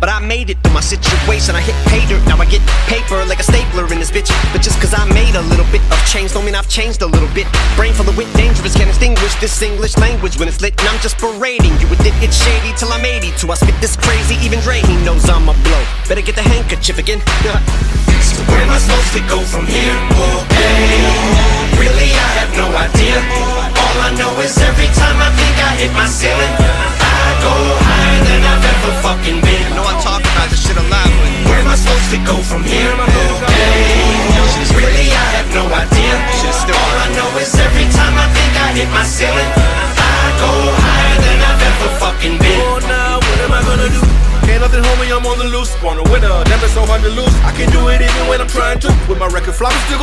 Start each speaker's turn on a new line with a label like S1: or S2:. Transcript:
S1: but I made it through my situation. I hit pay dirt, now I get paper like a stapler in this bitch. But just cause I made a little bit of change don't mean I've changed a little bit. Brain full of wit, dangerous, can't extinguish this English language when it's lit. And I'm just berating you with it, it's shady till I'm 82. I spit this crazy, even Dre, he knows I'm a blow. Better get the handkerchief again.
S2: So where am I supposed to go from here? Hey, really I have no idea. All I know is every time I think I hit my ceiling, I go higher than I've ever fucking been.
S1: I know I talk about this shit a lot, but
S2: where am I supposed to go from here? Hey, really I have no idea. All I know is every time I think I hit my ceiling, I go higher than I've ever fucking been.
S3: Oh, now what am I gonna do? Ain't nothing, homie, I'm on the loose. Born a winner, never so hard to lose. I can do it even when I'm trying to. With my record flopping, still